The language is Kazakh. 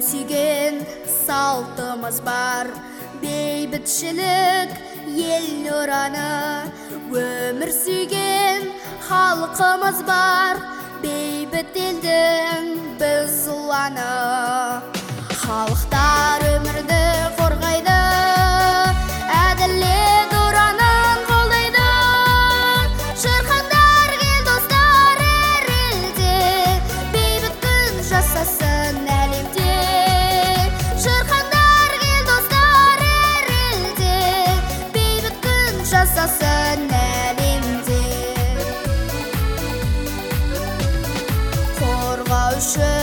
сүйген салтымыз бар, бейбітшілік ел нұраны. Өмір сүйген халқымыз бар, бейбіт елдің біз ұланы. Халықтар өмірді қорғайды, әділет ұранын қолдайды. Шырқандар кел достар әр елде, бейбіт күн жасасын әлемде. Шырқандар кел достар әр елде, бейбіт күн жасасын әлемде. Қорғаушы